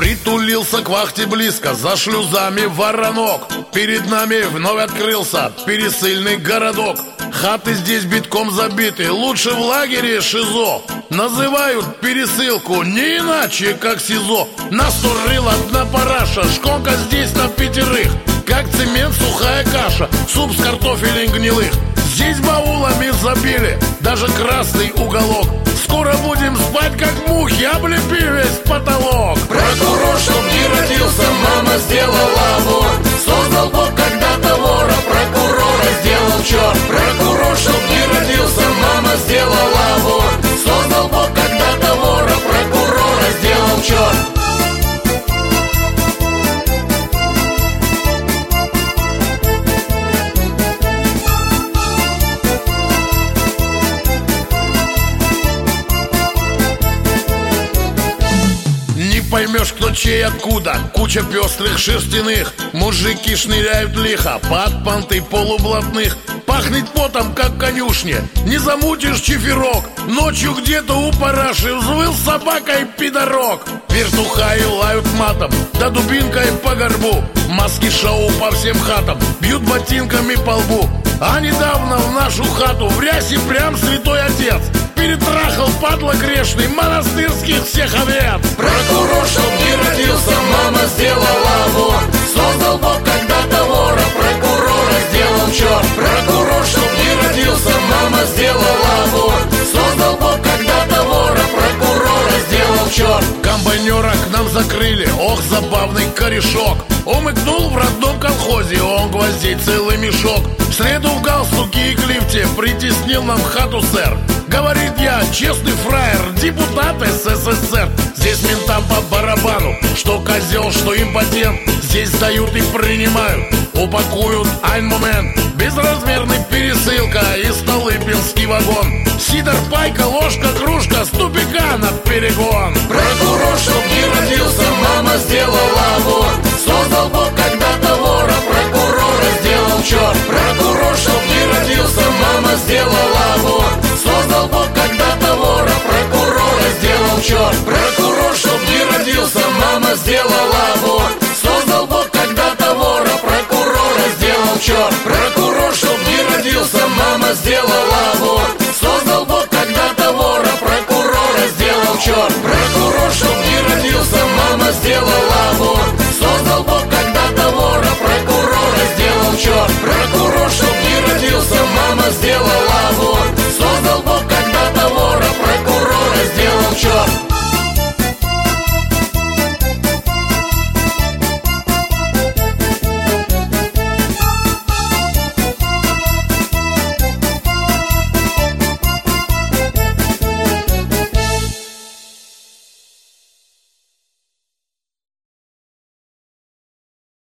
Притулился к вахте близко, за шлюзами воронок. Перед нами вновь открылся пересыльный городок. Хаты здесь битком забиты, лучше в лагере ШИЗО. Называют пересылку не иначе, как СИЗО. Нас турил одна параша, шконка здесь на 5, как цемент сухая каша, суп с картофелем гнилых. Здесь баулами забили, даже красный уголок. Скоро будем спать, как мухи, облепи весь потолок. Прокурор, чтоб не родился, мама сделала аборт. Создал Бог когда-то вора, прокурора сделал черт. Прокурор, чтоб не родился, мама сделала аборт. Создал Бог когда-то вора, прокурора сделал черт. Поймешь, кто чей откуда. Куча пестрых шерстяных. Мужики шныряют лихо под понты полублатных. Пахнет потом, как в конюшне. Не замутишь чиферок. Ночью где-то у параши взвыл собакой пидорок. Вертухаи лают матом, да дубинкой по горбу. Маски шоу по всем хатам, бьют ботинками по лбу. А недавно в нашу хату в рясе прям святой отец перетрахал, падла грешный, монастырских всех овец. Прокурор, чтоб не родился, мама сделала аборт. Создал Бог когда-то вора, прокурора сделал черт. Прокурор, чтоб не родился, мама сделала аборт. Создал Бог когда-то вора, прокурора сделал черт. Комбайнера к нам закрыли, ох, забавный корешок. Умыкнул в родном колхозе, он гвоздей целый мешок. В среду в галстуке и клифте притеснил нам хату сэр. Говорит, я честный фраер, депутат СССР. Здесь ментам по барабану, что козел, что импотент. Здесь дают и принимают, упакуют ein момент. Безразмерный пересылка и Столыпинский вагон. Сидор, пайка, ложка, кружка, с тупика на перегон. Прокурор, чтоб не родился, мама сделала аборт. Создал Бог когда-то вора, прокурора сделал черт. Прокурор, чтоб не родился, мама сделала аборт. Создал Бог когда-то вора, прокурора сделал черт. Прокурор, чтоб не родился, мама сделала аборт. Создал Бог когда-то вора, прокурора сделал черт. Прокурор, чтоб не родился, мама сделала аборт. Создал Бог когда-то вора, прокурора сделал черт. Прокурор, чтоб не родился, мама сделала аборт. Создал Бог когда-то вора, прокурора сделал черт. Прокурор, чтоб не родился, мама сделала